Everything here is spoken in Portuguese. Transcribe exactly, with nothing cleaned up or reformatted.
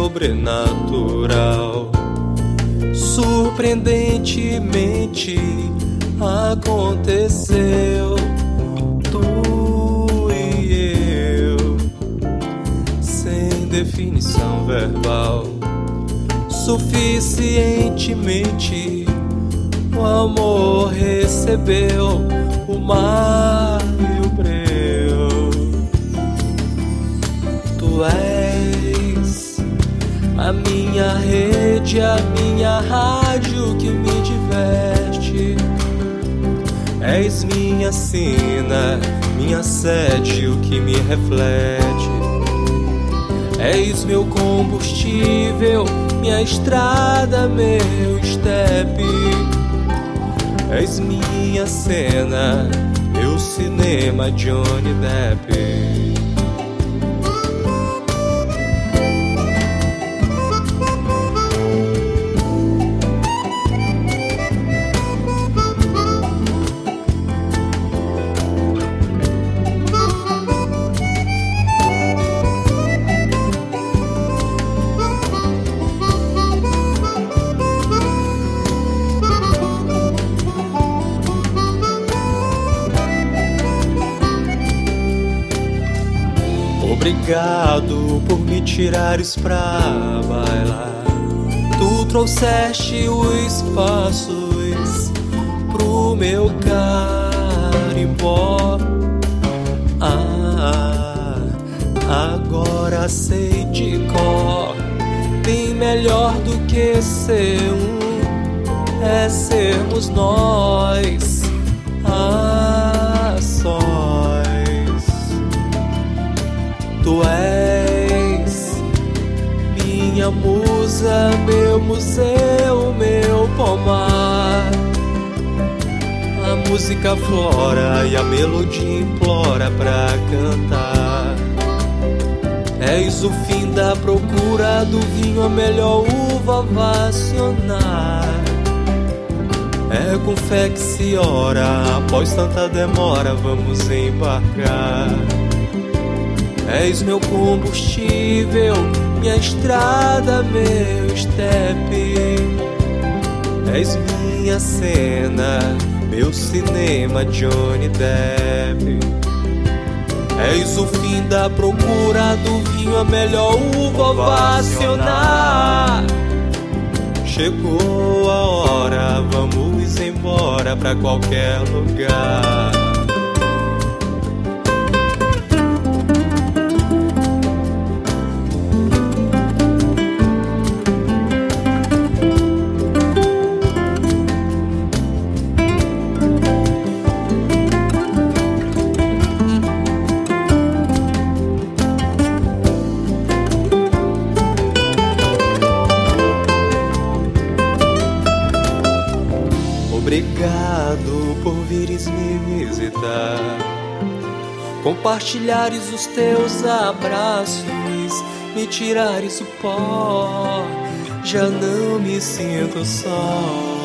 sobrenatural. Surpreendentemente aconteceu. Tu e eu, sem definição verbal, suficientemente o amor recebeu o mar e o breu. Tu és a minha rede, a minha rádio que me diverte. És minha sina, minha sede, o que me reflete. És meu combustível, minha estrada, meu estepe. És minha cena, meu cinema, Johnny Depp. Obrigado por me tirares pra bailar. Tu trouxeste os passos pro meu carimbó. Ah, agora sei de cor. Bem melhor do que ser um é sermos nós a sós. Tu és minha musa, meu museu, meu pomar. A música flora e a melodia implora pra cantar. És o fim da procura do vinho, a melhor uva vacionar. É com fé que se ora, após tanta demora vamos embarcar. És meu combustível, minha estrada, meu estepe. És minha cena, meu cinema, Johnny Depp. És o fim da procura do vinho, a melhor uva ovacionar. Chegou a hora, vamos embora pra qualquer lugar. Obrigado por vires me visitar, compartilhares os teus abraços, me tirares o pó. Já não me sinto só.